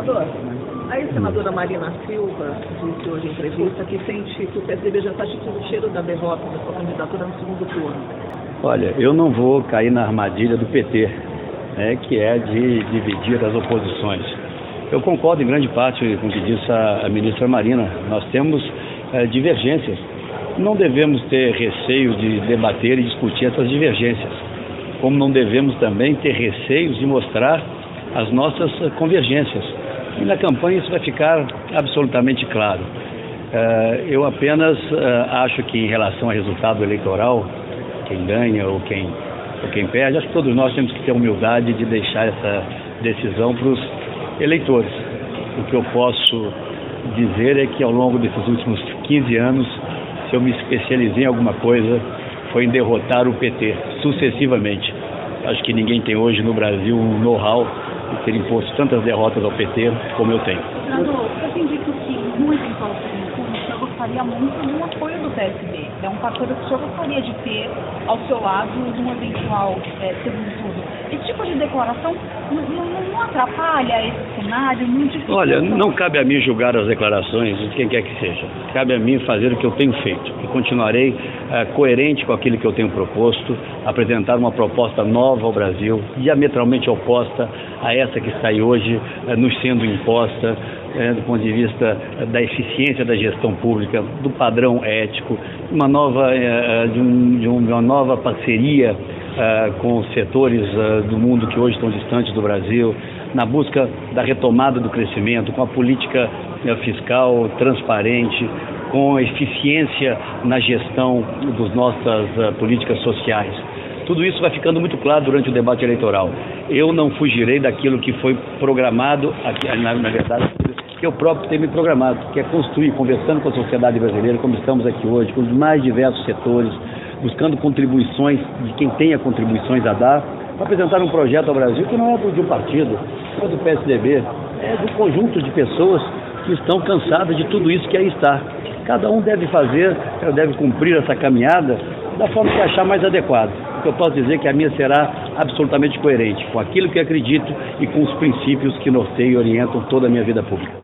Senador, a ex-senadora Marina Silva disse hoje em entrevista que sente que o PSDB já está sentindo o cheiro da derrota da sua candidatura no segundo turno. Olha, eu não vou cair na armadilha do PT, que é de dividir as oposições. Eu concordo em grande parte com o que disse a ministra Marina. Nós temos divergências. Não devemos ter receio de debater e discutir essas divergências, como não devemos também ter receios de mostrar as nossas convergências. E na campanha isso vai ficar absolutamente claro. Eu apenas acho que em relação ao resultado eleitoral, quem ganha ou quem perde, acho que todos nós temos que ter humildade de deixar essa decisão para os eleitores. O que eu posso dizer é que ao longo desses últimos 15 anos, se eu me especializei em alguma coisa, foi em derrotar o PT sucessivamente. Acho que ninguém tem hoje no Brasil um know-how de ter imposto tantas derrotas ao PT como eu tenho. Senador, eu tem dito que no eventual segundo turno, o senhor gostaria muito do apoio do PSB. É um fator que o senhor gostaria de ter ao seu lado num eventual segundo turno. Esse tipo de declaração não atrapalha esse cenário? Olha, não cabe a mim julgar as declarações de quem quer que seja. Cabe a mim fazer o que eu tenho feito. E continuarei coerente com aquilo que eu tenho proposto, apresentar uma proposta nova ao Brasil, diametralmente oposta a essa que está aí hoje nos sendo imposta, do ponto de vista da eficiência da gestão pública, do padrão ético, uma nova parceria com os setores do mundo que hoje estão distantes do Brasil, na busca da retomada do crescimento, com a política fiscal transparente, com a eficiência na gestão das nossas políticas sociais. Tudo isso vai ficando muito claro durante o debate eleitoral. Eu não fugirei daquilo que foi programado, na verdade, que eu próprio tenho me programado, que é construir, conversando com a sociedade brasileira, como estamos aqui hoje, com os mais diversos setores, buscando contribuições de quem tenha contribuições a dar, para apresentar um projeto ao Brasil que não é de um partido, não é do PSDB, é do conjunto de pessoas que estão cansadas de tudo isso que aí está. Cada um deve cumprir essa caminhada da forma que achar mais adequado. O que eu posso dizer é que a minha será absolutamente coerente com aquilo que acredito e com os princípios que norteiam e orientam toda a minha vida pública.